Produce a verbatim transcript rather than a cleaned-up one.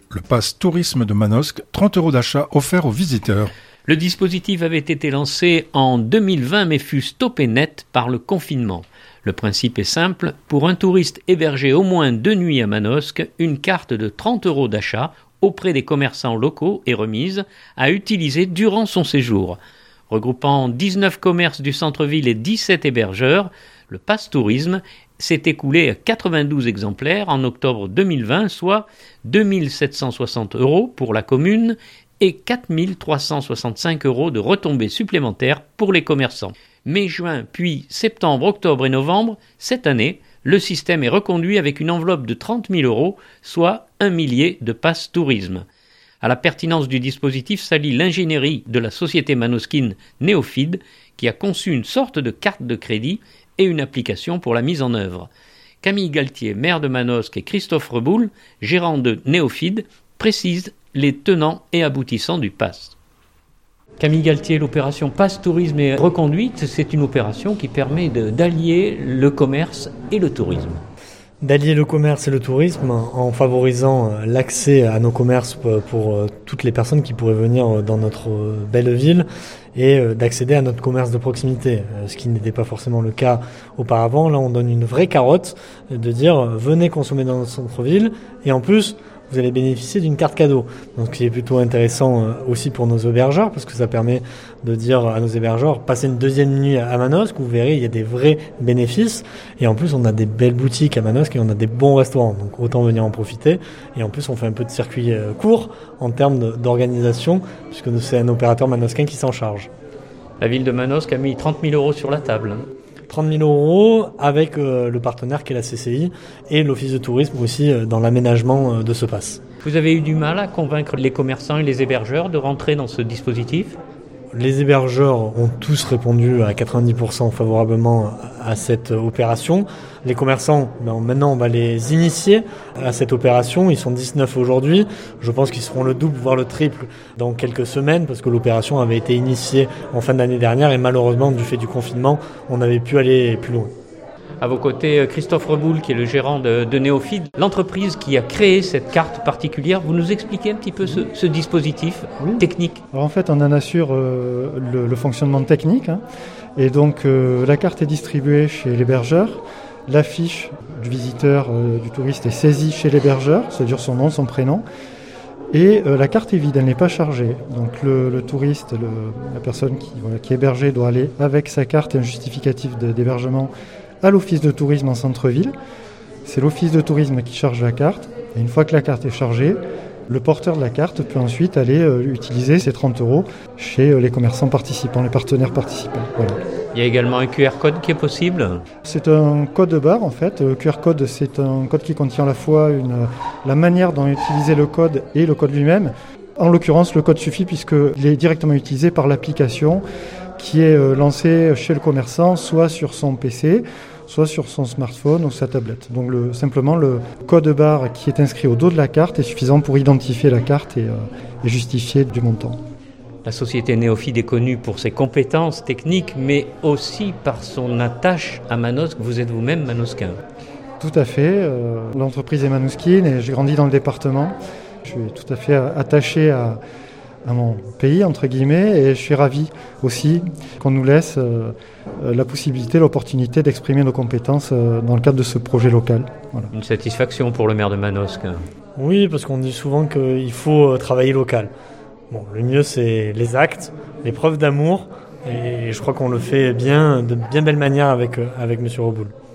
le pass tourisme de Manosque, trente euros d'achat offerts aux visiteurs. Le dispositif avait été lancé en deux mille vingt mais fut stoppé net par le confinement. Le principe est simple, pour un touriste hébergé au moins deux nuits à Manosque, une carte de trente euros d'achat auprès des commerçants locaux est remise à utiliser durant son séjour. Regroupant dix-neuf commerces du centre-ville et dix-sept hébergeurs, le pass tourisme s'est écoulé à quatre-vingt-douze exemplaires en octobre deux mille vingt, soit deux mille sept cent soixante euros pour la commune et quatre mille trois cent soixante-cinq euros de retombées supplémentaires pour les commerçants. Mai, juin, puis septembre, octobre et novembre, cette année, le système est reconduit avec une enveloppe de trente mille euros, soit un millier de pass tourisme. À la pertinence du dispositif s'allie l'ingénierie de la société manosquine Néofid, qui a conçu une sorte de carte de crédit et une application pour la mise en œuvre. Camille Galtier, maire de Manosque, et Christophe Reboul, gérant de Néofid, précisent les tenants et aboutissants du pass. Camille Galtier, l'opération Pass Tourisme est reconduite. C'est une opération qui permet de, d'allier le commerce et le tourisme. D'allier le commerce et le tourisme en favorisant l'accès à nos commerces pour toutes les personnes qui pourraient venir dans notre belle ville et d'accéder à notre commerce de proximité, ce qui n'était pas forcément le cas auparavant. Là, on donne une vraie carotte de dire venez consommer dans notre centre-ville et en plus vous allez bénéficier d'une carte cadeau. Donc, ce qui est plutôt intéressant aussi pour nos hébergeurs, parce que ça permet de dire à nos hébergeurs, passez une deuxième nuit à Manosque, vous verrez, il y a des vrais bénéfices. Et en plus, on a des belles boutiques à Manosque et on a des bons restaurants. Donc, autant venir en profiter. Et en plus, on fait un peu de circuit court en termes d'organisation, puisque c'est un opérateur manosquin qui s'en charge. La ville de Manosque a mis trente mille euros sur la table. trente mille euros avec euh, le partenaire qui est la C C I et l'Office de tourisme aussi euh, dans l'aménagement euh, de ce pass. Vous avez eu du mal à convaincre les commerçants et les hébergeurs de rentrer dans ce dispositif ? Les hébergeurs ont tous répondu à quatre-vingt-dix pour cent favorablement à cette opération. Les commerçants, ben maintenant on va les initier à cette opération. Ils sont dix-neuf aujourd'hui. Je pense qu'ils seront le double, voire le triple dans quelques semaines parce que l'opération avait été initiée en fin d'année dernière et malheureusement du fait du confinement, on n'avait pu aller plus loin. À vos côtés, Christophe Reboul, qui est le gérant de, de Néofid, l'entreprise qui a créé cette carte particulière. Vous nous expliquez un petit peu ce, ce dispositif oui. technique ? Alors en fait, on en assure euh, le, le fonctionnement technique. Hein, et donc, euh, la carte est distribuée chez l'hébergeur. La fiche du visiteur, euh, du touriste est saisie chez l'hébergeur, c'est-à-dire son nom, son prénom. Et euh, la carte est vide, elle n'est pas chargée. Donc le, le touriste, le, la personne qui, voilà, qui est hébergée doit aller avec sa carte et un justificatif de, d'hébergement à l'office de tourisme en centre-ville. C'est l'office de tourisme qui charge la carte. Et une fois que la carte est chargée, le porteur de la carte peut ensuite aller euh, utiliser ses trente euros chez euh, les commerçants participants, les partenaires participants. Voilà. Il y a également un Q R code qui est possible ? C'est un code barre en fait. Le Q R code, c'est un code qui contient à la fois une, la manière dont utiliser le code et le code lui-même. En l'occurrence, le code suffit puisqu'il est directement utilisé par l'application qui est euh, lancée chez le commerçant, soit sur son P C, soit sur son smartphone ou sa tablette. Donc le, simplement le code barre qui est inscrit au dos de la carte est suffisant pour identifier la carte et, euh, et justifier du montant. La société Néofid est connue pour ses compétences techniques, mais aussi par son attache à Manosque. Vous êtes vous-même manosquin. Tout à fait. Euh, l'entreprise est manosquine et j'ai grandi dans le département. Je suis tout à fait attaché à, à mon pays, entre guillemets, et je suis ravi aussi qu'on nous laisse euh, la possibilité, l'opportunité d'exprimer nos compétences euh, dans le cadre de ce projet local. Voilà. Une satisfaction pour le maire de Manosque. Oui, parce qu'on dit souvent qu'il faut travailler local. Bon, le mieux, c'est les actes, les preuves d'amour, et je crois qu'on le fait bien, de bien belle manière avec, avec M. Reboul.